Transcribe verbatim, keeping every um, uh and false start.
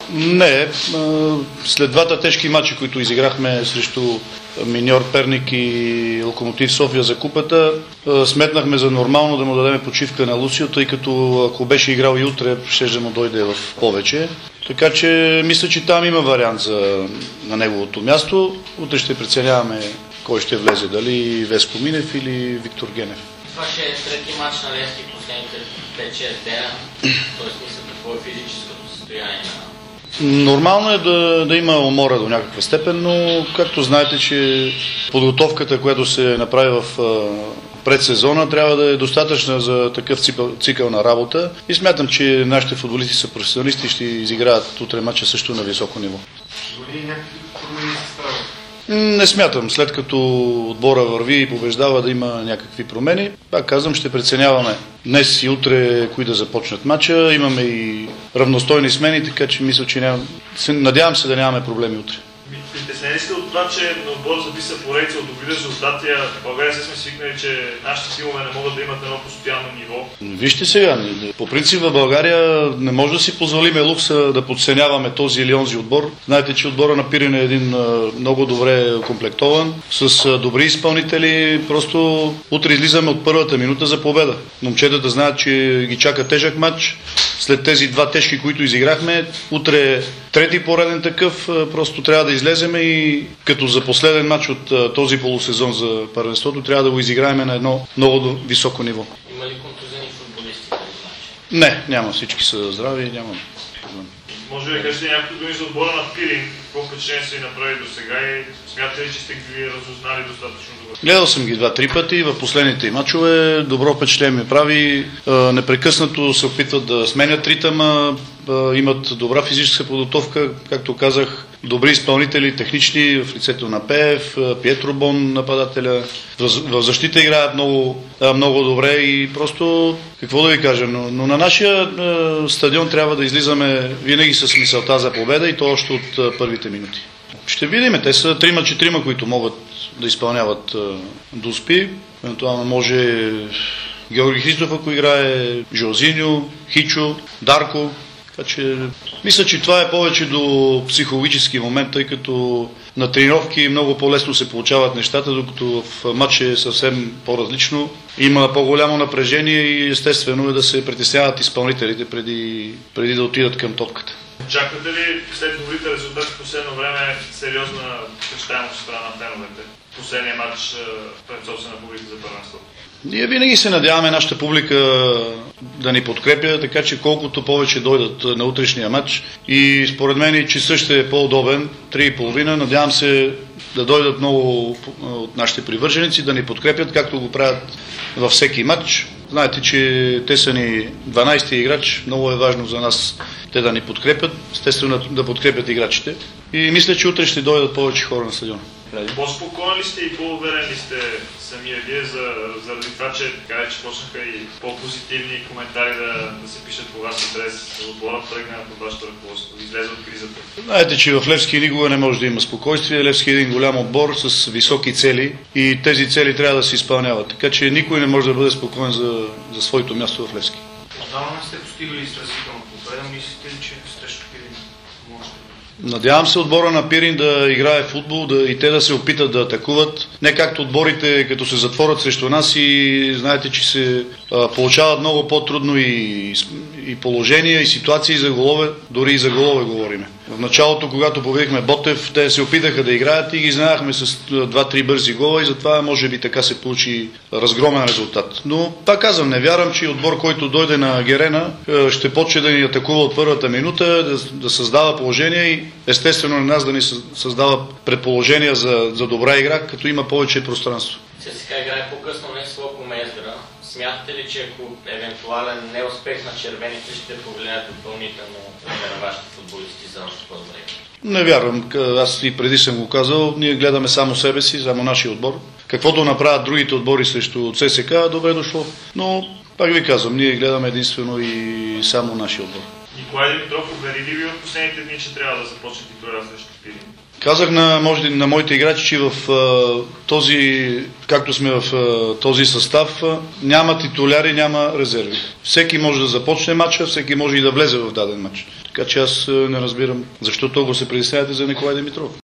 Не, след двата тежки матча, които изиграхме срещу Миньор Перник и Локомотив София за купата, сметнахме за нормално да му дадем почивка на Лусио, тъй като ако беше играл и утре, ще да му дойде в повече. Така че мисля, че там има вариант за, на неговото място. Утре ще преценяваме кой ще влезе, дали Веско Минев или Виктор Генев. Това ще е трети матч на Левски последните пет-шест дена. Тоест мисля, какво е физическото състояние на... Нормално е да, да има умора до някаква степен, но както знаете, че подготовката, която се направи в предсезона, трябва да е достатъчна за такъв цикъл, цикъл на работа и смятам, че нашите футболисти са професионалисти и ще изиграят утре матча също на високо ниво. Не смятам, след като отбора върви и побеждава, да има някакви промени. Пак казвам, ще преценяваме днес и утре кои да започнат матча. Имаме и равностойни смени, така че мисля, че нямам... надявам се да нямаме проблеми утре. Притеснени сте от това, че на отбор записа поредица от добри резултати, а в България се сме свикнали, че нашите тимове не могат да имат едно постоянно ниво. Вижте сега, по принцип в България не може да си позволиме лукса да подценяваме този или онзи отбор. Знаете, че отбора на Пирин е един много добре комплектован, с добри изпълнители. Просто утре излизаме от първата минута за победа. Момчетата знаят, че ги чака тежък матч. След тези два тежки, които изиграхме, утре трети пореден такъв, просто трябва да излеземе и като за последен матч от този полусезон за първенството, трябва да го изиграем на едно много високо ниво. Има ли контузени футболисти тези матчи? Не, няма. Всички са здрави и няма. Може да кажете някакво думи за отбора на Пирин, какво впечатление са и направи до сега и смятате ли, че сте ги разузнали достатъчно добре? Гледал съм ги два-три пъти в последните мачове, добро впечатление ми прави, непрекъснато се опитват да сменят ритъма, имат добра физическа подготовка, както казах, добри изпълнители, технични, в лицето на Пеев, Пиетро Бон, нападателя, в защита играят много, много добре и просто, какво да ви кажа, но, но на нашия стадион трябва да излизаме винаги с мисълта за победа и то още от първите минути. Ще видим, те са трима-четирима, които могат да изпълняват Дуспи. Евентуално може Георги Христов, ако играе, Жозиньо, Хичо, Дарко. Така че мисля, че това е повече до психологически момент, тъй като на тренировки много по-лесно се получават нещата, докато в матч е съвсем по-различно. Има по-голямо напрежение и естествено е да се притесняват изпълнителите преди, преди да отидат към топката. Очаквате ли след добрите резултати в последно време сериозна впечатленост от страна на феновете? Последния матч пред собствена публика за първенството. Ние винаги се надяваме нашата публика да ни подкрепя, така че колкото повече дойдат на утрешния матч и според мен часът ще е по-удобен, три и половина, надявам се да дойдат много от нашите привърженици, да ни подкрепят, както го правят във всеки матч. Знаете, че те са ни дванайсети играч, много е важно за нас те да ни подкрепят, естествено да подкрепят играчите и мисля, че утре ще дойдат повече хора на стадиона. По-спокоен ли сте и по-уверен ли сте самия вие за, заради това, че така че почнаха и по-позитивни коментари да, да се пишат по вас адрес, отбора тръгна под вашето ръководство, излезе от кризата? Знаете, че в Левски никога не може да има спокойствие. Левски е един голям отбор с високи цели и тези цели трябва да се изпълняват. Така че никой не може да бъде спокоен за, за своето място в Левски. Отдавна сте постигали стресително победа, мислите ли, че срещу Пирин може? Надявам се отбора на Пирин да играе футбол да, и те да се опитат да атакуват. Не както отборите, като се затворят срещу нас и знаете, че се а, получават много по-трудно и, и положения, и ситуации за голове, дори и за голове говориме. В началото, когато победихме Ботев, те се опитаха да играят и ги знаехме с два-три бързи гола и затова може би така се получи разгромен резултат. Но пак казвам, не вярвам, че отбор, който дойде на Герена, ще почне да ни атакува от първата минута, да, да създава положение и естествено на нас да ни създава предположения за, за добра игра, като има повече пространство. ЦСКА играе по-късно не с Локо Мездра. Смятате ли, че ако евентуален неуспех на червените ще повлияят допълнително на вашите футболисти за още по-добре? Не вярвам. Аз и преди съм го казал. Ние гледаме само себе си, само нашия отбор. Каквото направят другите отбори срещу ЦСКА, добре дошло. Но, пак ви казвам, ние гледаме единствено и само нашия отбор. Николай Димитров увери ли ви в последните дни, че трябва да започне титуляр срещу Пирин? Казах на, може, на моите играчи, че в а, този, както сме в а, този състав, а, няма титуляри, няма резерви. Всеки може да започне матча, всеки може и да влезе в даден матч. Така че аз а, не разбирам защо толкова се притеснявате за Николай Димитров.